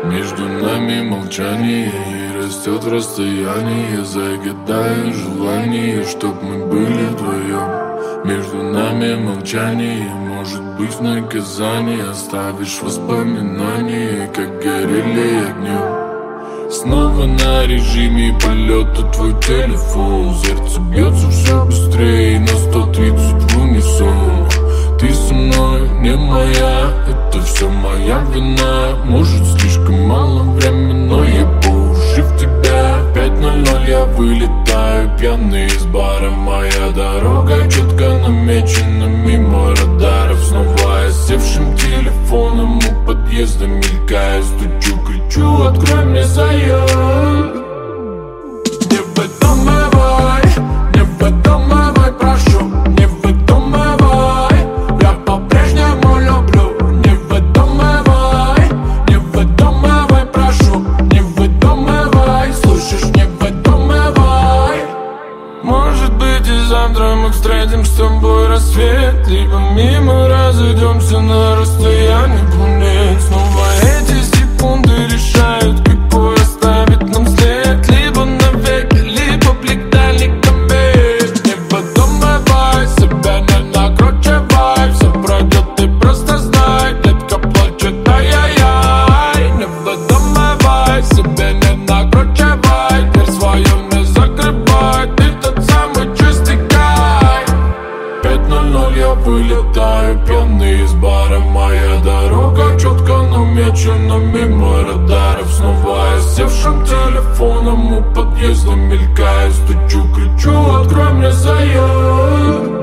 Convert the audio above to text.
Между нами молчание и растет расстояние. Загадаю желание, чтоб мы были вдвоем. Между нами молчание, может быть наказание. Оставишь воспоминания, как горели огнем. Снова на режиме полета твой телефон. Сердце бьется все быстрее, на 130 в унисон. Ты со мной не моя, это все моя вина. Может, слишком мало времени, но я по уши в тебя. 5:00 я вылетаю, пьяный из бара. Моя дорога четко намечена мимо радаров. Снова я севшим телефоном у подъезда мелькаю. Стучу, кричу, открой мне, заяц. Не выдумывай, не выдумывай, прошу. Не выдумывай, я по-прежнему люблю. Не выдумывай, не выдумывай, прошу. Не выдумывай, слышишь, не выдумывай. Может быть и завтра мы встретим с тобой рассвет. Либо мимо разойдемся на расстоянии планет. Снова эти секунды решают, какой оставит нам след. Либо навеки, либо блик дальних комет. Не выдумывай, себя не накручивай. Все пройдет, ты просто знай. Детка плачет, ай-яй-яй. Не выдумывай, себя не накручивай. Дверь свою не закрывай, ты тот самый чистый кайф. 5:00 я вылетаю, пьяный из бара. Моя дорога четко намечена мимо радаров. Снова я севшим телефоном у подъезда мелькаю. Стучу, кричу, открой мне, заяц.